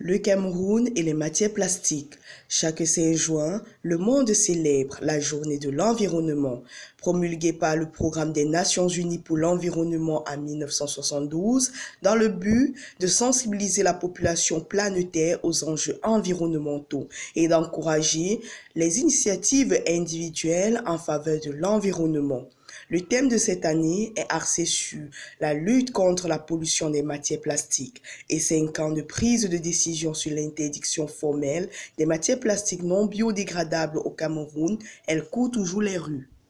Le Cameroun et les matières plastiques. Chaque 5 juin, le monde célèbre la journée de l'environnement. Promulguée par le Programme des Nations Unies pour l'environnement en 1972, dans le but de sensibiliser la population planétaire aux enjeux environnementaux et d'encourager les initiatives individuelles en faveur de l'environnement. Le thème de cette année est axé sur la lutte contre la pollution des matières plastiques et 5 ans de prise de décision sur l'interdiction formelle des matières plastiques non biodégradables au Cameroun. Elle court toujours les rues.